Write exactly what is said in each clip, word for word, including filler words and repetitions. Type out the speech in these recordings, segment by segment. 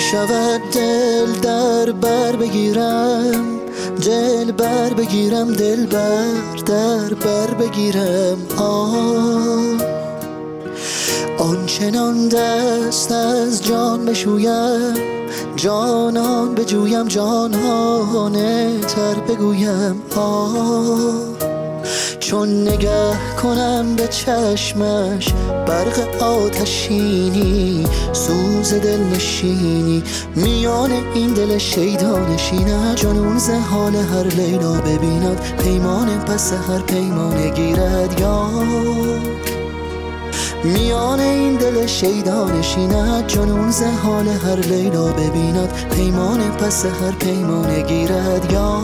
شود دل در بر بگیرم، دل بر بگیرم، دل بر در بر بگیرم. آه آنچنان دست از جان بشویم، جانان بجویم، جانانه تر بگویم. آه چون نگه کنم به چشمش، برق آتشینی، سوز دل نشینی، میان این دل شیدا نشیند. جنون ز حال هر لیلا ببیند، پیمان پس هر پیمان گیرد. یا میان این دل شیدا نشیند، جنون ز حال هر لیلا ببیند، پیمان پس هر پیمان گیرد. یا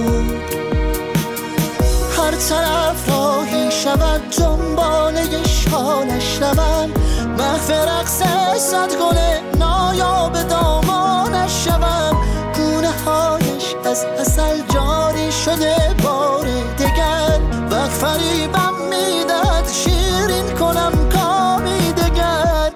هر طرف راهی شود، دنباله شالش روم، محو رقص صد گل نایاب دامانش شوم. گونه هایش از عسل جاری شده بار دگر، وقت فریبم میدهد شیرین کنم کامی دگر.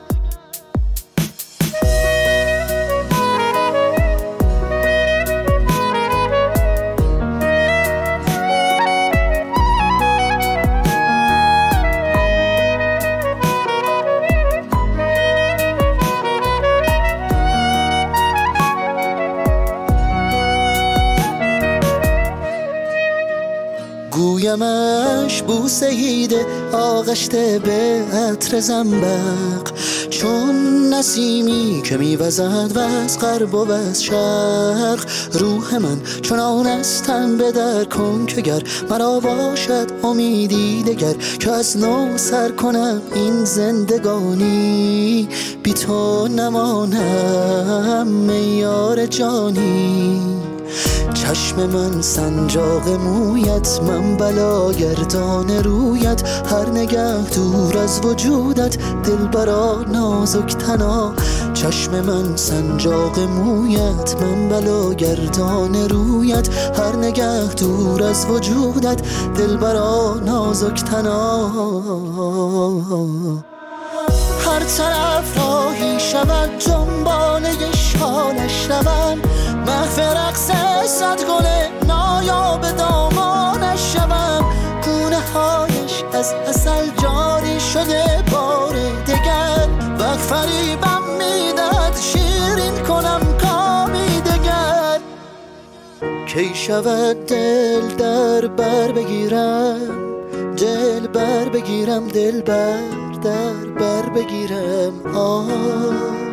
گویمش بوسه ایده آغشته به عطر زنبق، چون نسیمی که میوزد و از غرب و از شرق. روح من چنان استم به در کن که گر مرا باشد امیدی دگر، که از نو سر کنم این زندگانی، بی تو نمانم میار جانی. چشم من سنجاق مویت، من بلا گردان رویت، هر نگه دور از وجودت، دلبرا نازک تنا. چشم من سنجاق مویت، من بلا گردان رویت، هر نگه دور از وجودت، دلبرا نازک تنا. هر طرف راهی شود، دنباله شالش روم، محو رقص صد گل نایاب دامانش شوم. گونه هایش از عسل جاری شده بار دگر، وقت فریبم میدهد شیرین کنم کامی دگر. کی شود دل در بر بگیرم، دل بر بگیرم، دل بر در بر بگیرم. آه